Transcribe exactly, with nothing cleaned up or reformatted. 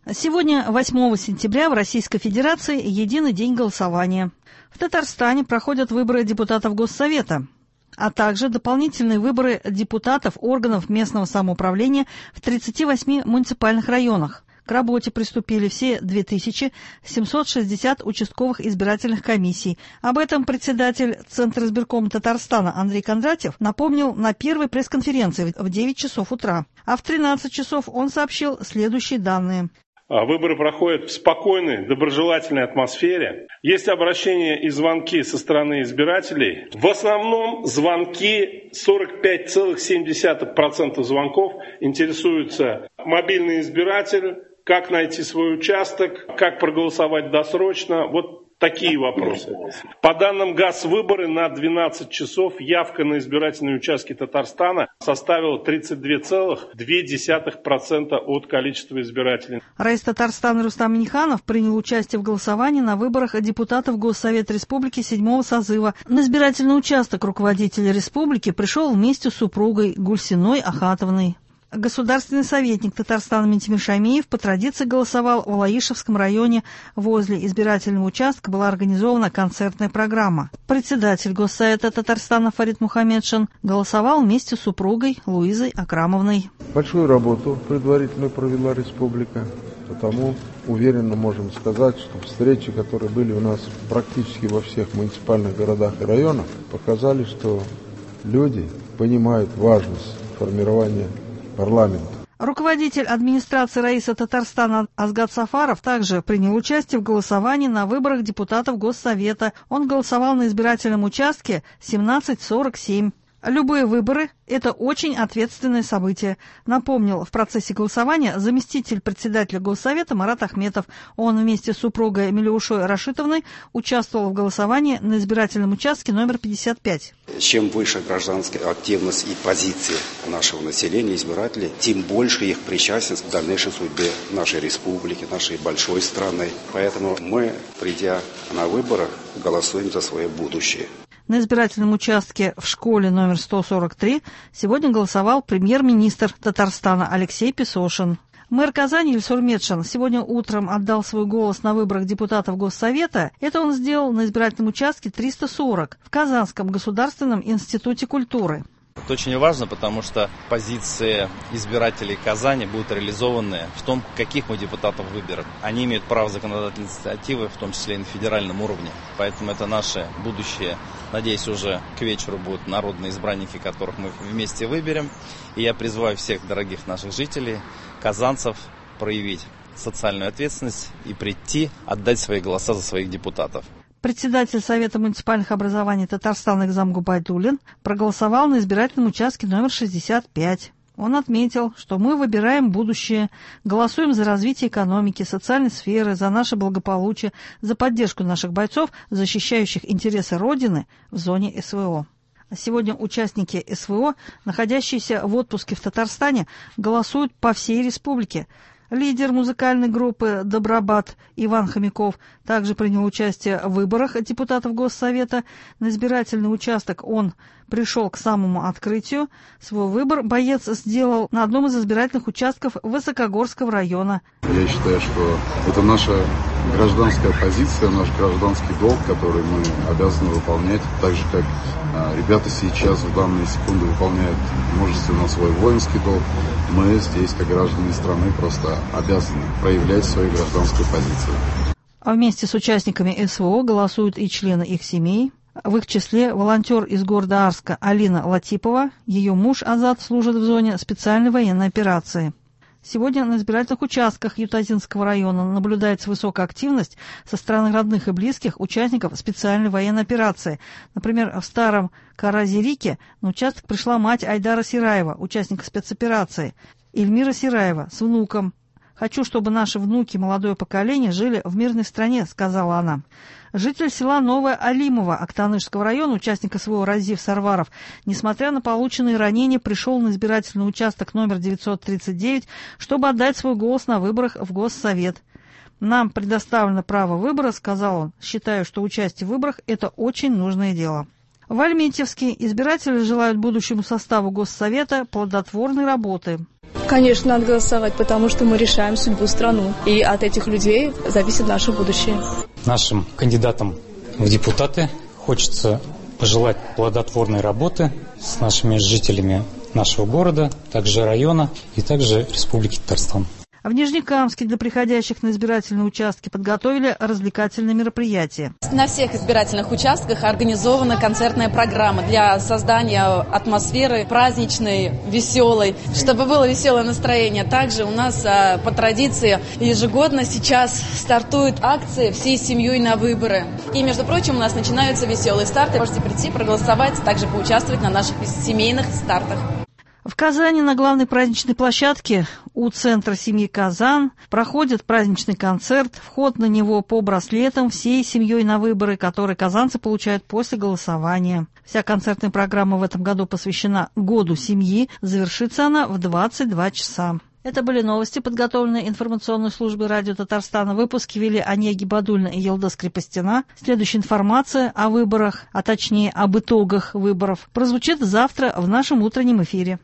Сегодня, восьмого сентября, в Российской Федерации единый день голосования. В Татарстане проходят выборы депутатов Госсовета, а также дополнительные выборы депутатов органов местного самоуправления в тридцати восьми муниципальных районах. К работе приступили все две тысячи семьсот шестьдесят участковых избирательных комиссий. Об этом председатель Центра избиркома Татарстана Андрей Кондратьев напомнил на первой пресс-конференции в девять часов утра. А в тринадцать часов он сообщил следующие данные. Выборы проходят в спокойной, доброжелательной атмосфере. Есть обращения и звонки со стороны избирателей. В основном звонки, сорок пять целых семь десятых процента звонков интересуются мобильный избиратель, как найти свой участок, как проголосовать досрочно. Вот такие вопросы. По данным ГАС-выборы на двенадцать часов явка на избирательные участки Татарстана составила тридцать два целых две десятых процента от количества избирателей. Раис Татарстана Рустам Минниханов принял участие в голосовании на выборах депутатов Госсовета Республики седьмого созыва. На избирательный участок руководитель республики пришел вместе с супругой Гульсиной Ахатовной. Государственный советник Татарстана Ментимир Шаймиев по традиции голосовал в Лаишевском районе. Возле избирательного участка была организована концертная программа. Председатель Госсовета Татарстана Фарид Мухаммедшин голосовал вместе с супругой Луизой Акрамовной. Большую работу предварительно провела республика, потому уверенно можем сказать, что встречи, которые были у нас практически во всех муниципальных городах и районах, показали, что люди понимают важность формирования парламент. Руководитель администрации Раиса Татарстана Азгат Сафаров также принял участие в голосовании на выборах депутатов Госсовета. Он голосовал на избирательном участке семнадцать сорок семь. Любые выборы – это очень ответственное событие, напомнил в процессе голосования заместитель председателя Госсовета Марат Ахметов. Он вместе с супругой Милюшой Рашитовной участвовал в голосовании на избирательном участке номер пятьдесят пять. Чем выше гражданская активность и позиции нашего населения, избирателей, тем больше их причастность к дальнейшей судьбе нашей республики, нашей большой страны. Поэтому мы, придя на выборы, голосуем за свое будущее. На избирательном участке в школе номер сто сорок три сегодня голосовал премьер-министр Татарстана Алексей Песошин. Мэр Казани Ильсур Медшин сегодня утром отдал свой голос на выборах депутатов Госсовета. Это он сделал на избирательном участке триста сорок в Казанском государственном институте культуры. Это очень важно, потому что позиции избирателей Казани будут реализованы в том, каких мы депутатов выберем. Они имеют право законодательной инициативы, в том числе и на федеральном уровне. Поэтому это наше будущее. Надеюсь, уже к вечеру будут народные избранники, которых мы вместе выберем. И я призываю всех дорогих наших жителей, казанцев, проявить социальную ответственность и прийти, отдать свои голоса за своих депутатов. Председатель Совета муниципальных образований Татарстана Экзам Губайдуллин проголосовал на избирательном участке номер шестьдесят пять. Он отметил, что мы выбираем будущее, голосуем за развитие экономики, социальной сферы, за наше благополучие, за поддержку наших бойцов, защищающих интересы Родины в зоне СВО. Сегодня участники СВО, находящиеся в отпуске в Татарстане, голосуют по всей республике. Лидер музыкальной группы «Добробат» Иван Хомяков также принял участие в выборах депутатов Госсовета. На избирательный участок он пришел к самому открытию. Свой выбор боец сделал на одном из избирательных участков Высокогорского района. Я считаю, что это наша гражданская позиция, наш гражданский долг, который мы обязаны выполнять, так же, как а, ребята сейчас в данные секунды выполняют мужественно свой воинский долг. Мы здесь, как граждане страны, просто обязаны проявлять свою гражданскую позицию. А вместе с участниками СВО голосуют и члены их семей. В их числе волонтер из города Арска Алина Латипова. Ее муж Азат служит в зоне специальной военной операции. Сегодня на избирательных участках Ютазинского района наблюдается высокая активность со стороны родных и близких участников специальной военной операции. Например, в Старом Каразирике на участок пришла мать Айдара Сираева, участника спецоперации, Эльмира Сираева с внуком. «Хочу, чтобы наши внуки, молодое поколение, жили в мирной стране», — сказала она. Житель села Новое Алимово Актанышского района, участник СВО Разив Сарваров, несмотря на полученные ранения, пришел на избирательный участок номер девятьсот тридцать девять, чтобы отдать свой голос на выборах в Госсовет. «Нам предоставлено право выбора», — сказал он. «Считаю, что участие в выборах – это очень нужное дело». В Альметьевске избиратели желают будущему составу Госсовета плодотворной работы. Конечно, надо голосовать, потому что мы решаем судьбу страны. И от этих людей зависит наше будущее. Нашим кандидатам в депутаты хочется пожелать плодотворной работы с нашими жителями нашего города, также района и также Республики Татарстан. В Нижнекамске для приходящих на избирательные участки подготовили развлекательные мероприятия. На всех избирательных участках организована концертная программа для создания атмосферы праздничной, веселой, чтобы было веселое настроение. Также у нас по традиции ежегодно сейчас стартуют акции всей семьей на выборы. И, между прочим, у нас начинаются веселые старты. Можете прийти, проголосовать, также поучаствовать на наших семейных стартах. В Казани на главной праздничной площадке у Центра семьи «Казан» проходит праздничный концерт. Вход на него по браслетам всей семьей на выборы, которые казанцы получают после голосования. Вся концертная программа в этом году посвящена Году семьи. Завершится она в двадцать два часа. Это были новости, подготовленные информационной службой радио Татарстана. Выпуски вели Онеги Бадульна и Елдас Крепостина. Следующая информация о выборах, а точнее об итогах выборов, прозвучит завтра в нашем утреннем эфире.